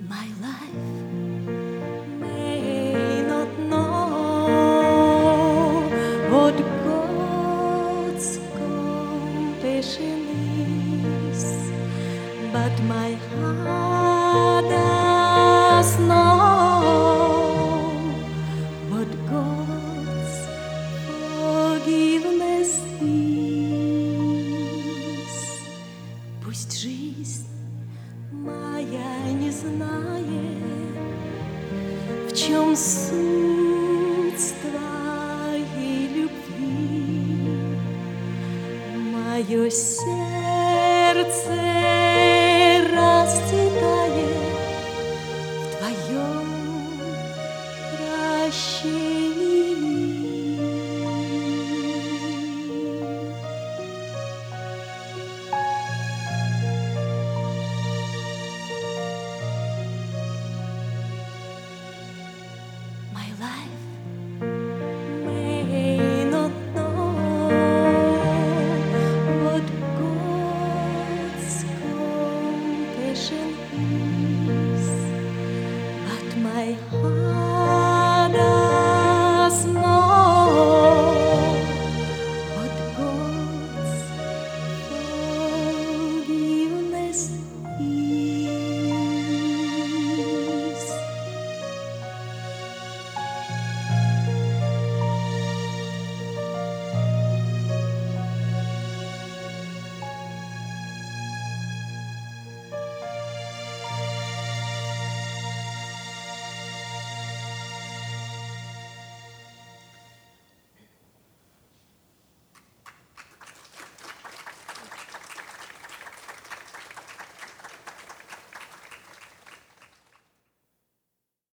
My life may not know what God's compassion is, but my heart does know what God's forgiveness is. Пусть жизнь моя не знает, в чем суть твоей любви. Мое сердце расцветает в твоем прощении. My life may not know what God's compassion is, but my heart